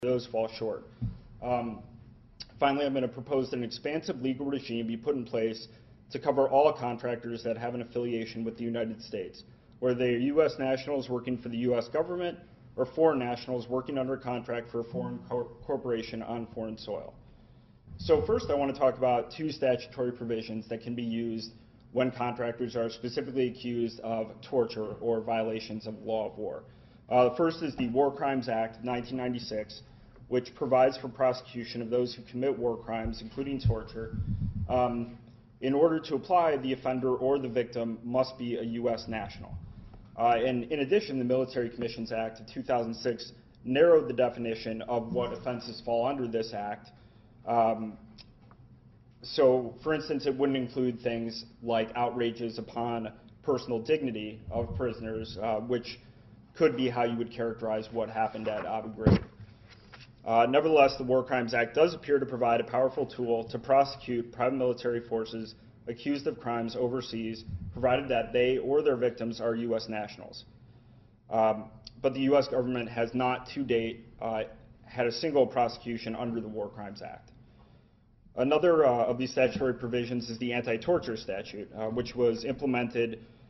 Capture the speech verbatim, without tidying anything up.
those fall short. Um, finally, I'm going to propose that an expansive legal regime be put in place to cover all contractors that have an affiliation with the United States, whether they're U S nationals working for the U S government or foreign nationals working under contract for a foreign cor corporation on foreign soil. So first, I want to talk about two statutory provisions that can be used when contractors are specifically accused of torture or violations of the law of war. Uh, the first is the War Crimes Act of nineteen ninety-six, which provides for prosecution of those who commit war crimes, including torture. Um, in order to apply, the offender or the victim must be a U S national. Uh, and in addition, the Military Commissions Act of two thousand six narrowed the definition of what offenses fall under this act. Um, so, for instance, it wouldn't include things like outrages upon personal dignity of prisoners, uh, which could be how you would characterize what happened at Abu Ghraib. Uh, nevertheless, the War Crimes Act does appear to provide a powerful tool to prosecute private military forces accused of crimes overseas, provided that they or their victims are U S nationals. Um, but the U S government has not to date uh, had a single prosecution under the War Crimes Act. Another uh, of these statutory provisions is the anti-torture statute, uh, which was implemented